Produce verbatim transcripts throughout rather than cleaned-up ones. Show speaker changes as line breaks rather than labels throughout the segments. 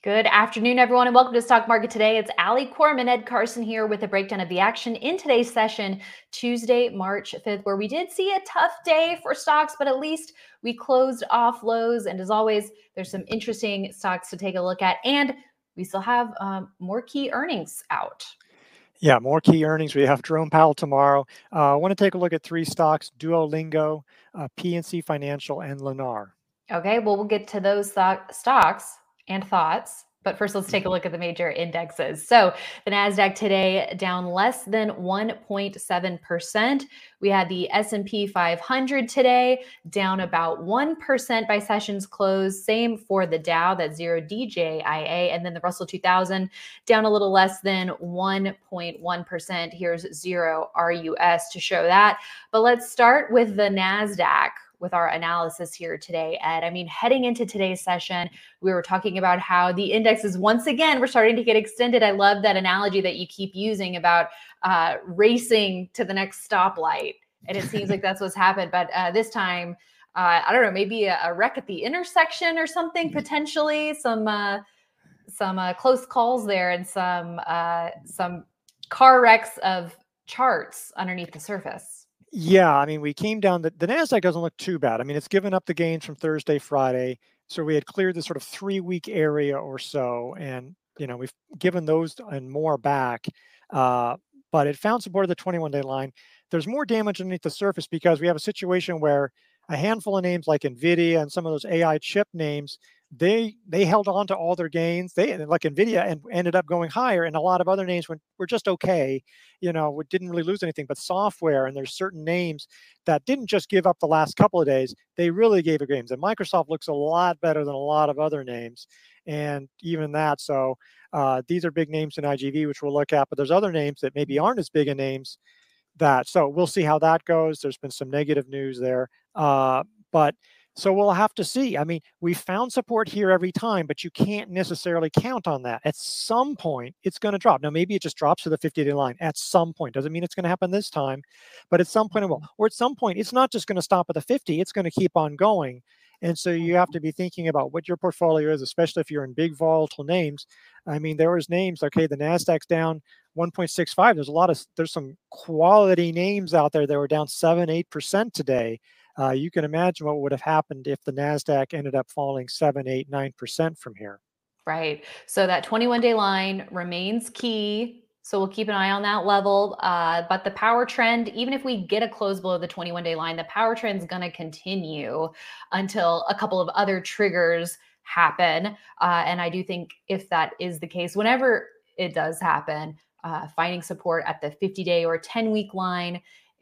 Good afternoon, everyone, and welcome to Stock Market Today. It's Ali Corman, Ed Carson here with a breakdown of the action in today's session, Tuesday, March fifth, where we did see a tough day for stocks, but at least we closed off lows. And as always, there's some interesting stocks to take a look at, and we still have um, more key earnings out.
Yeah, more key earnings. We have Jerome Powell tomorrow. Uh, I want to take a look at three stocks: Duolingo, uh, P N C Financial, and Lennar.
Okay, well, we'll get to those stock, stocks and thoughts. But first, let's take a look at the major indexes. So the NASDAQ today down less than one point seven percent. We had the S and P five hundred today down about one percent by sessions close. Same for the Dow, that zero D J I A. And then the Russell two thousand down a little less than one point one percent. Here's zero R U S to show that. But let's start with the NASDAQ with our analysis here today, Ed. I mean, heading into today's session, we were talking about how the indexes, once again, were starting to get extended. I love that analogy that you keep using about uh, racing to the next stoplight. And it seems like that's what's happened. But uh, this time, uh, I don't know, maybe a, a wreck at the intersection or something, potentially. Some uh, some uh, close calls there and some uh, some car wrecks of charts underneath the surface.
Yeah, I mean, we came down, the, the NASDAQ doesn't look too bad. I mean, it's given up the gains from Thursday, Friday. So we had cleared this sort of three-week area or so. And, you know, we've given those and more back. Uh, but it found support of the twenty-one-day line. There's more damage underneath the surface because we have a situation where a handful of names like NVIDIA and some of those A I chip names, they they held on to all their gains. They like NVIDIA and ended up going higher, and a lot of other names went, were just okay. You know, we didn't really lose anything. But software, and there's certain names that didn't just give up the last couple of days. They really gave it gains. And Microsoft looks a lot better than a lot of other names, and even that. So uh, these are big names in I G V, which we'll look at. But there's other names that maybe aren't as big a names. That so we'll see how that goes. There's been some negative news there, uh, but. So we'll have to see. I mean, we found support here every time, but you can't necessarily count on that. At some point, it's going to drop. Now, maybe it just drops to the fifty-day line at some point. Doesn't mean it's going to happen this time, but at some point it will. Or at some point, it's not just going to stop at the fifty. It's going to keep on going. And so you have to be thinking about what your portfolio is, especially if you're in big volatile names. I mean, there was names, okay, the NASDAQ's down one point six five. There's a lot of, there's some quality names out there that were down seven, eight percent today. Uh, you can imagine what would have happened if the NASDAQ ended up falling seven, eight, nine percent from here.
Right. So that twenty-one-day line remains key. So we'll keep an eye on that level. Uh, but the power trend, even if we get a close below the twenty-one-day line, the power trend is going to continue until a couple of other triggers happen. Uh, and I do think if that is the case, whenever it does happen, uh, finding support at the fifty-day or ten-week line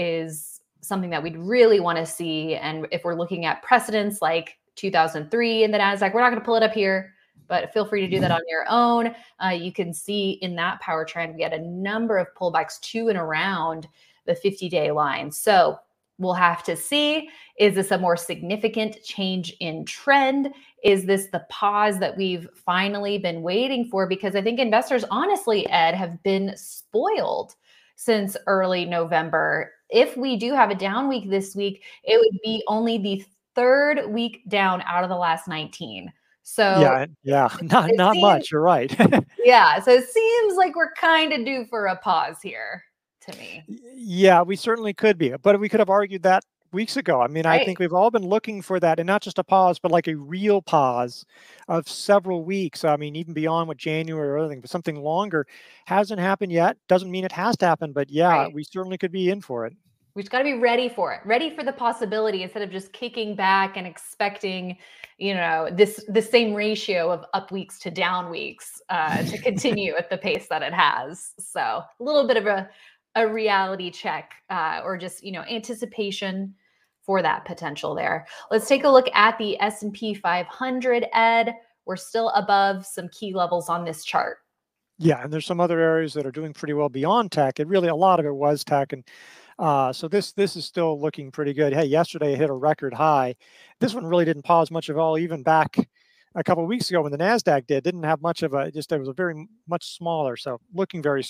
is something that we'd really want to see. And if we're looking at precedents like two thousand three in the NASDAQ, we're not going to pull it up here, but feel free to do that on your own. Uh, you can see in that power trend, we had a number of pullbacks to and around the fifty-day line. So we'll have to see, is this a more significant change in trend? Is this the pause that we've finally been waiting for? Because I think investors, honestly, Ed, have been spoiled since early November. If we do have a down week this week, it would be only the third week down out of the last nineteen. So
yeah, yeah, not not
seems,
much. You're right.
Yeah, so it seems like we're kind of due for a pause here to me.
Yeah, we certainly could be, but we could have argued that weeks ago. I mean,
right.
I think we've all been looking for that, and not just a pause, but like a real pause of several weeks. I mean, even beyond what January or other thing, but something longer hasn't happened yet. Doesn't mean it has to happen, but yeah, right. We certainly could be in for it.
We just got to be ready for it, ready for the possibility instead of just kicking back and expecting, you know, this the same ratio of up weeks to down weeks uh, to continue at the pace that it has. So a little bit of a, a reality check uh, or just, you know, anticipation for that potential there. Let's take a look at the S and P five hundred, Ed. We're still above some key levels on this chart.
Yeah, and there's some other areas that are doing pretty well beyond tech. It really, a lot of it was tech. And uh, so this this is still looking pretty good. Hey, yesterday it hit a record high. This one really didn't pause much of all, even back a couple of weeks ago when the NASDAQ did. Didn't have much of a, just it was a very much smaller. So looking very strong.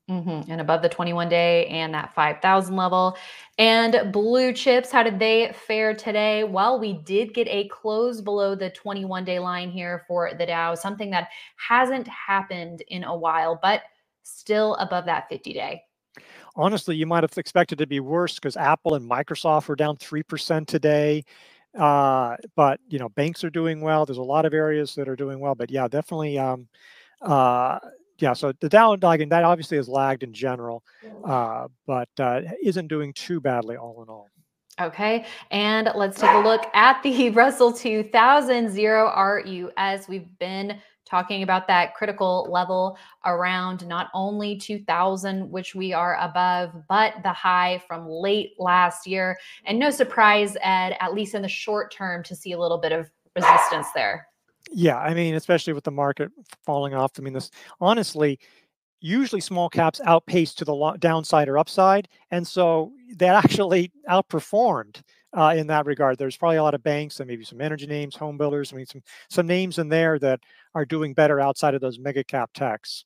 Mhm, and above the twenty-one day and that five thousand level. And blue chips, how did they fare today? Well, we did get a close below the twenty-one day line here for the Dow, something that hasn't happened in a while, but still above that fifty day.
Honestly, you might have expected to be worse because Apple and Microsoft were down three percent today. Uh, but you know, banks are doing well. There's a lot of areas that are doing well. But yeah, definitely. Um, uh, yeah, so the Dow lagging that obviously has lagged in general, uh, but uh, isn't doing too badly all in all.
Okay, and let's take a look at the Russell two thousand zero R U S. We've been talking about that critical level around not only two thousand, which we are above, but the high from late last year. And no surprise, Ed, at least in the short term, to see a little bit of resistance there.
Yeah, I mean, especially with the market falling off. I mean, this honestly, usually small caps outpace to the lo- downside or upside, and so that actually outperformed uh, in that regard. There's probably a lot of banks and maybe some energy names, home builders. I mean, some some names in there that are doing better outside of those mega cap techs.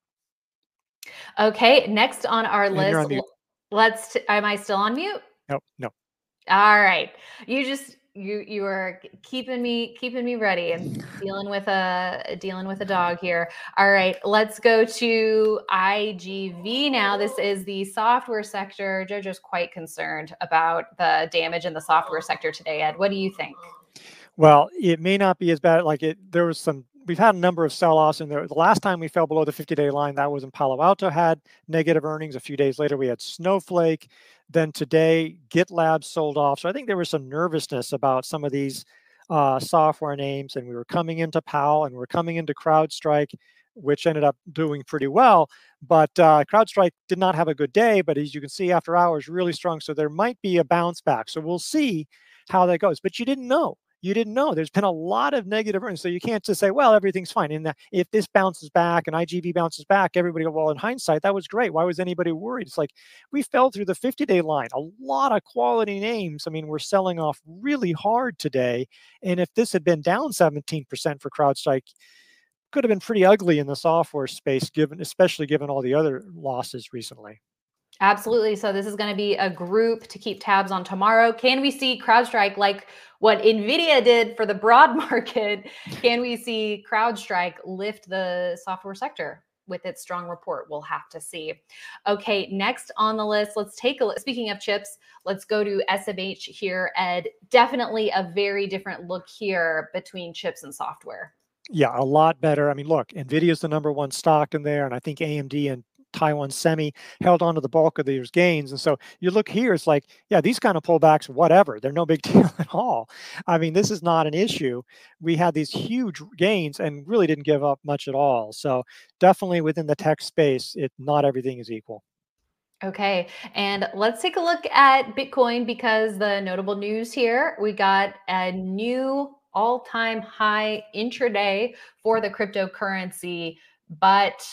Okay, next on our
And you're
list,
on mute.
let's, t- am I still on mute?
No, no.
All right. You just you you are keeping me keeping me ready and dealing with a dealing with a dog here. All right, let's go to I G V now. This is the software sector. Jojo's quite concerned about the damage in the software sector today. Ed, what do you think?
Well, it may not be as bad. Like it, there was some. We've had a number of sell-offs in there. The last time we fell below the fifty-day line, that was when Palo Alto had negative earnings. A few days later, we had Snowflake. Then today, GitLab sold off. So I think there was some nervousness about some of these uh, software names, and we were coming into Powell and we we're coming into CrowdStrike, which ended up doing pretty well. But uh, CrowdStrike did not have a good day. But as you can see, after hours, really strong. So there might be a bounce back. So we'll see how that goes. But you didn't know you didn't know. There's been a lot of negative earnings. So you can't just say, well, everything's fine. And if this bounces back and I G V bounces back, everybody go, well, in hindsight, that was great. Why was anybody worried? It's like we fell through the fifty-day line. A lot of quality names. I mean, we're selling off really hard today. And if this had been down seventeen percent for CrowdStrike, could have been pretty ugly in the software space, given especially given all the other losses recently.
Absolutely. So this is going to be a group to keep tabs on tomorrow. Can we see CrowdStrike like what Nvidia did for the broad market? Can we see CrowdStrike lift the software sector with its strong report? We'll have to see. Okay, next on the list, let's take a look. Speaking of chips, let's go to S M H here, Ed. Definitely a very different look here between chips and software.
Yeah, a lot better. I mean, look, Nvidia is the number one stock in there, and I think A M D and Taiwan Semi held on to the bulk of these gains. And so you look here, it's like, yeah, these kind of pullbacks, whatever, they're no big deal at all. I mean, this is not an issue. We had these huge gains and really didn't give up much at all. So definitely within the tech space, it not everything is equal.
Okay, and let's take a look at Bitcoin because the notable news here, we got a new all-time high intraday for the cryptocurrency, but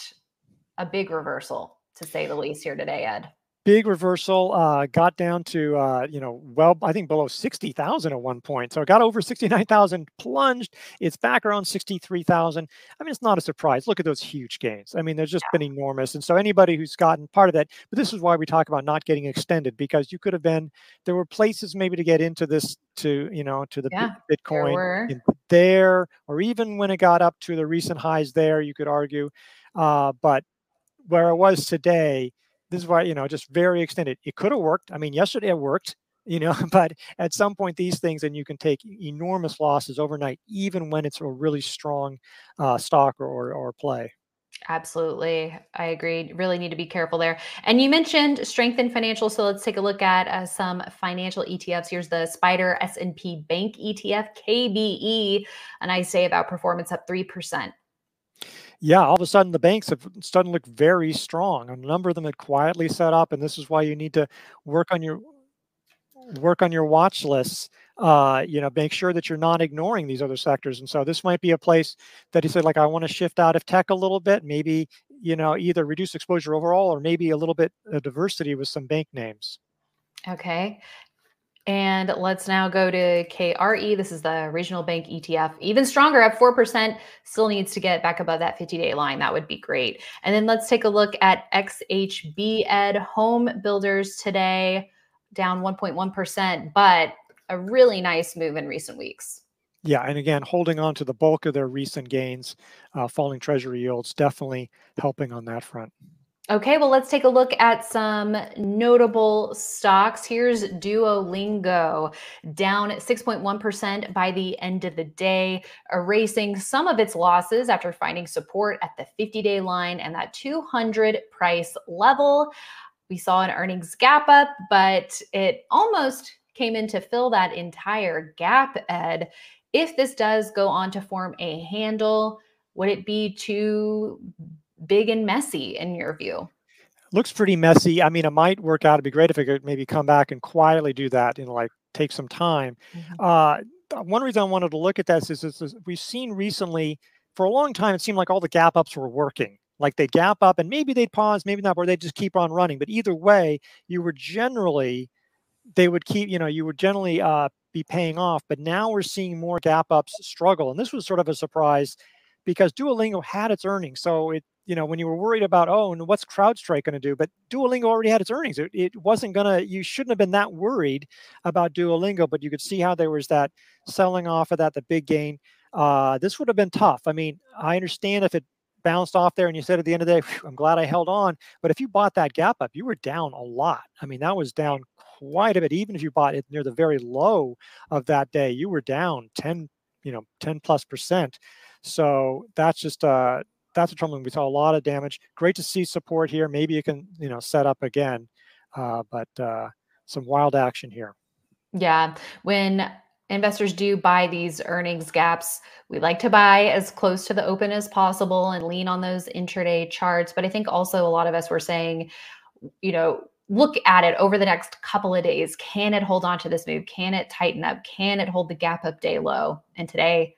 a big reversal to say the least here today, Ed.
Big reversal, uh, got down to, uh, you know, well, I think below sixty thousand at one point. So it got over sixty-nine thousand, plunged. It's back around sixty-three thousand. I mean, it's not a surprise. Look at those huge gains. I mean, they've just been enormous. And so anybody who's gotten part of that, but this is why we talk about not getting extended, because you could have been, there were places maybe to get into this, to, you know, to the
Yeah, there
Bitcoin
were.
in there, or even when it got up to the recent highs there, you could argue. Uh, but where it was today, this is why, you know, just very extended. It could have worked. I mean, yesterday it worked, you know, but at some point these things, and you can take enormous losses overnight, even when it's a really strong uh, stock or, or, or play.
Absolutely. I agree. Really need to be careful there. And you mentioned strength in financial. So let's take a look at uh, some financial E T Fs. Here's the Spider S and P Bank E T F, K B E. And I say about performance up three percent.
Yeah, all of a sudden the banks have started to look very strong. A number of them had quietly set up, and this is why you need to work on your work on your watch lists. Uh, you know, make sure that you're not ignoring these other sectors. And so this might be a place that he said, like, I want to shift out of tech a little bit, maybe, you know, either reduce exposure overall or maybe a little bit of diversity with some bank names.
Okay. And let's now go to K R E. This is the regional bank E T F. Even stronger at four percent. Still needs to get back above that fifty-day line. That would be great. And then let's take a look at X H B Ed. Home builders today down one point one percent, but a really nice move in recent weeks.
Yeah, and again, holding on to the bulk of their recent gains, uh, falling treasury yields, definitely helping on that front.
Okay, well, let's take a look at some notable stocks. Here's Duolingo, down six point one percent by the end of the day, erasing some of its losses after finding support at the fifty-day line and that two hundred price level. We saw an earnings gap up, but it almost came in to fill that entire gap, Ed. If this does go on to form a handle, would it be too big and messy in your view?
Looks pretty messy. I mean, it might work out. It'd be great if it could maybe come back and quietly do that and like take some time.
Mm-hmm.
Uh, one reason I wanted to look at this is, is, is we've seen recently for a long time, it seemed like all the gap ups were working. Like they'd gap up and maybe they'd pause, maybe not, or they'd just keep on running. But either way, you were generally, they would keep, you know, you would generally uh, be paying off. But now we're seeing more gap ups struggle. And this was sort of a surprise because Duolingo had its earnings. So it, you know, when you were worried about, oh, and what's CrowdStrike going to do? But Duolingo already had its earnings. It, it wasn't going to, you shouldn't have been that worried about Duolingo, but you could see how there was that selling off of that, the big gain. Uh, this would have been tough. I mean, I understand if it bounced off there and you said at the end of the day, I'm glad I held on. But if you bought that gap up, you were down a lot. I mean, that was down quite a bit. Even if you bought it near the very low of that day, you were down ten, you know, ten plus percent. So that's just, uh, that's a troubling. We saw a lot of damage. Great to see support here. Maybe you can, you know, set up again, uh, but uh, some wild action here.
Yeah. When investors do buy these earnings gaps, we like to buy as close to the open as possible and lean on those intraday charts. But I think also a lot of us were saying, you know, look at it over the next couple of days. Can it hold on to this move? Can it tighten up? Can it hold the gap up day low? And today,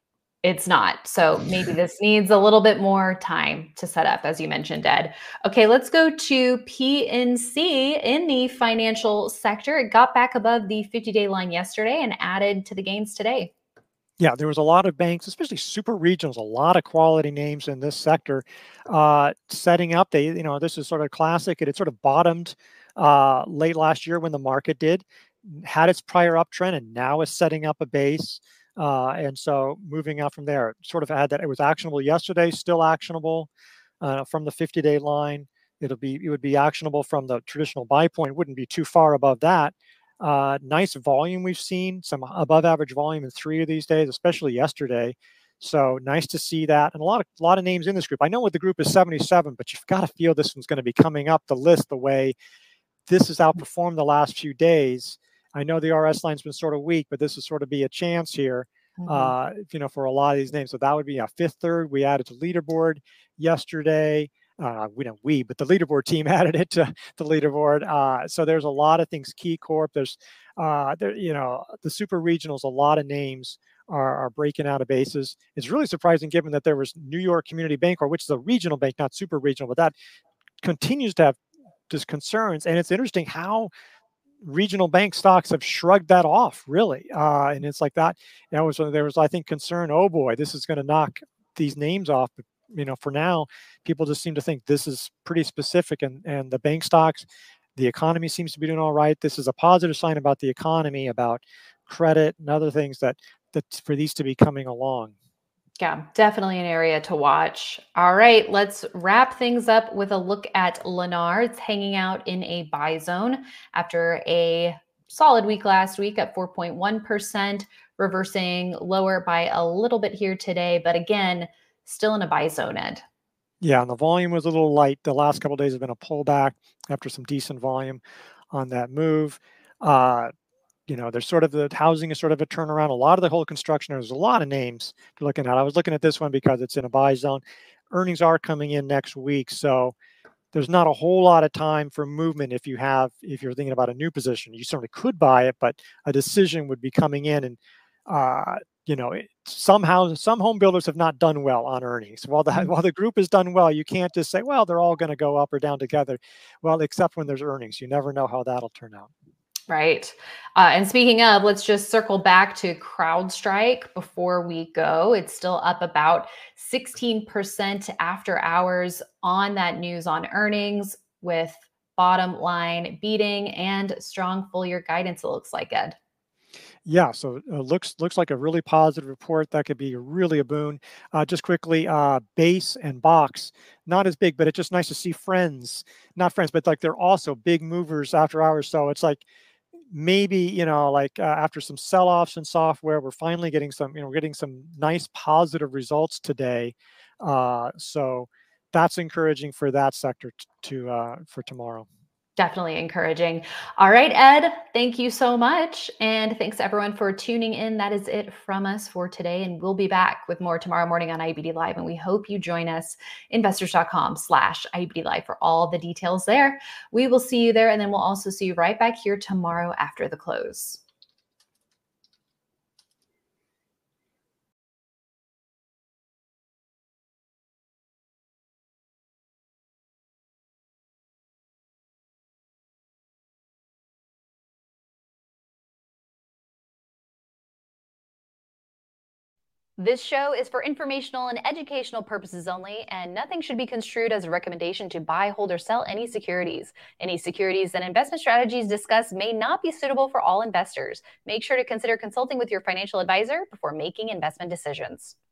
it's not. So maybe this needs a little bit more time to set up, as you mentioned, Ed. Okay, let's go to P N C in the financial sector. It got back above the fifty-day line yesterday and added to the gains today.
Yeah, there was a lot of banks, especially super regionals, a lot of quality names in this sector uh, setting up. They, you know, this is sort of classic. It had sort of bottomed uh, late last year when the market did, had its prior uptrend, and now is setting up a base. Uh, and so moving out from there, sort of had that it was actionable yesterday, still actionable uh, from the fifty-day line. It'll be it would be actionable from the traditional buy point. Wouldn't be too far above that. Uh, nice volume we've seen, some above average volume in three of these days, especially yesterday. So nice to see that, and a lot of a lot of names in this group. I know what the group is seventy-seven, but you've got to feel this one's going to be coming up the list the way this has outperformed the last few days. I know the R S line's been sort of weak, but this will sort of be a chance here, mm-hmm. uh, you know, for a lot of these names. So that would be a Fifth Third. We added to leaderboard yesterday. Uh, we don't we, but the leaderboard team added it to the leaderboard. Uh, so there's a lot of things. KeyCorp. There's, uh, there, you know, the super regionals. A lot of names are, are breaking out of bases. It's really surprising given that there was New York Community Bank, or which is a regional bank, not super regional, but that continues to have just concerns. And it's interesting how regional bank stocks have shrugged that off, really. Uh, and it's like that. That was there was, I think, concern. Oh boy, this is going to knock these names off. But, you know, for now, people just seem to think this is pretty specific. And and the bank stocks, the economy seems to be doing all right. This is a positive sign about the economy, about credit and other things that that for these to be coming along.
Yeah, definitely an area to watch. All right, let's wrap things up with a look at Lennar. It's hanging out in a buy zone after a solid week last week at four point one percent, reversing lower by a little bit here today, but again, still in a buy zone, Ed.
Yeah, and the volume was a little light. The last couple of days have been a pullback after some decent volume on that move. Uh, You know, there's sort of the housing is sort of a turnaround. A lot of the whole construction, there's a lot of names to looking at. I was looking at this one because it's in a buy zone. Earnings are coming in next week. So there's not a whole lot of time for movement if you have, if you're thinking about a new position. You certainly could buy it, but a decision would be coming in. And, uh, you know, it, somehow some home builders have not done well on earnings. While the, while the group has done well, you can't just say, well, they're all going to go up or down together. Well, except when there's earnings. You never know how that'll turn out.
Right. Uh, and speaking of, let's just circle back to CrowdStrike before we go. It's still up about sixteen percent after hours on that news on earnings, with bottom line beating and strong full year guidance, it looks like, Ed.
Yeah, so uh, looks looks like a really positive report. That could be really a boon. Uh, just quickly, uh, base and box, not as big, but it's just nice to see friends, not friends, but like they're also big movers after hours. So it's like maybe, you know, like uh, after some sell-offs in software, we're finally getting some, you know, we're getting some nice positive results today. Uh, so that's encouraging for that sector t- to uh, for tomorrow.
Definitely encouraging. All right, Ed, thank you so much. And thanks everyone for tuning in. That is it from us for today. And we'll be back with more tomorrow morning on I B D Live. And we hope you join us, investors.com slash IBD Live for all the details there. We will see you there. And then we'll also see you right back here tomorrow after the close. This show is for informational and educational purposes only, and nothing should be construed as a recommendation to buy, hold, or sell any securities. Any securities and investment strategies discussed may not be suitable for all investors. Make sure to consider consulting with your financial advisor before making investment decisions.